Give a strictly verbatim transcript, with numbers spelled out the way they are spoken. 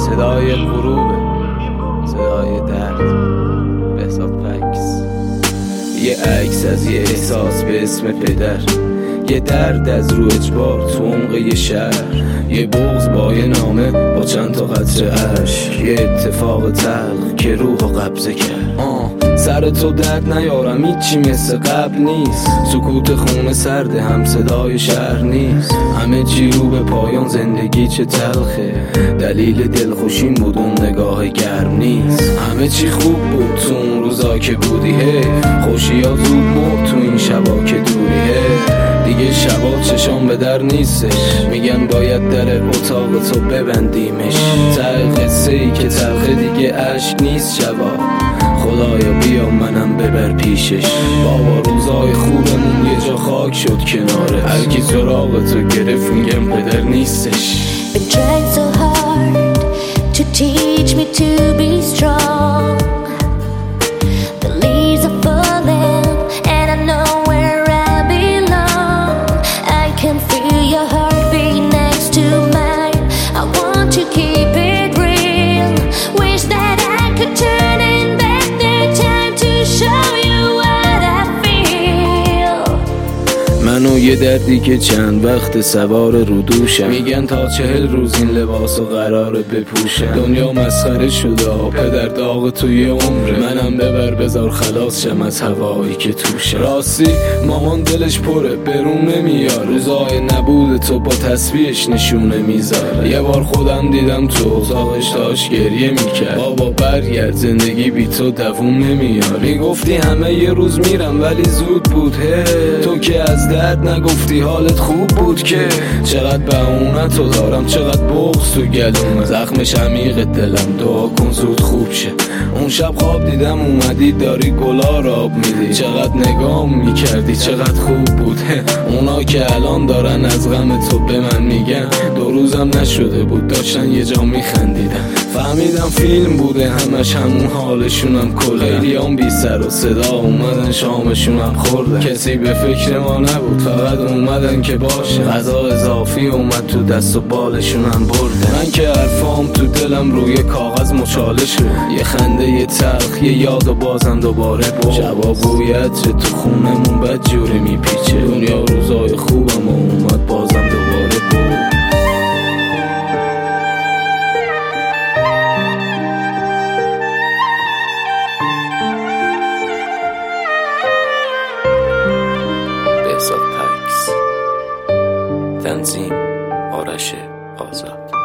صدای غروبه، صدای درد. بهزاد پکس. یه عکس از یه احساس به اسم پدر، یه درد از رو اجبار تو عمق یه شهر، یه بغض با یه نامه با چند تا قطره اشک، یه اتفاق تلخ که روحو قبضه کرد. آه سر تو درد نیارم، هیچی مثل قبل نیست. سکوت خونه سرده، هم صدای شهر نیست. همه چی رو به پایان، زندگی چه تلخه. دلیل دلخوشیم بود اون نگاه گرم نیست. همه چی خوب بود تو اون روزا که بودی، حیف خوشی ها زود مرد تو این شبا که دوری. حیف دیگه شبا چشام به در نیستش، میگن باید در اتاق تو ببندیمش. ته قصه ای که تلخه دیگه عشق نیست شبا، خدایا بیا منم ببر پیشش. بابا روزای خوبمون یه جا خاک شد کناره، هرکی سراغ تو گرفت میگم پدر نیستش. Been trying so hard to teach me to be strong. The leaves are falling and I know where I belong. I can feel your heartbeat next to mine. I want to keep it real. Wish that I could turn it back the time to show you what I feel. منو یه دردی که چند وقت سوار رو دوشم، میگن تا چهل روز این لباسو قراره بپوشم. دنیا مسخره شده، پدر داغ توی عمره. منم ببر بذار خلاص شم از هوایی که توشه. راستی مامان دلش پره، برون نمیاره. روزای نبود تو با تسبیحش نشونه میذاره. یه بار خودم دیدم تو اتاقش داشت گریه میکرد. بابا برگرد، زندگی بی تو دووم نمیاره. میگفتی همه یه روز میرم ولی زود بود. هی تو که از درد نگفتی حالت خوب بود که. چقدر بهونه تو دارم، چقدر بغض تو گلومه. زخمش عمیق دلم، دعا کن زود خوب شه. اون شب خواب دیدم اومدی داری گلا را آب میدی. چقدر نگام میکردی، چقدر خوب بود. اونا که الان دارن از غم تو به من میگن، دو روزم نشده بود داشتن یه جا میخندیدن. فهمیدم فیلم بوده همش، همون حالشونم کله. خیلیام بی سر و صدا اومدن شامشونم خوردن. کسی به فکر ما نبود، فقط اومدن که باشه. غذا اضافی اومد تو دست و بالشونم بردن. من که حرفام تو دلم روی کاغذ مچاله شد. یه خنده یه تلخ، یه یاد و بازم دوباره بود. شبا بوی عطر تو خونمون بد جوری میپیچه. دنیا روزای خوبم و اومد بازم دوباره بود. بهزاد پکس. تنظیم آرش آزاد.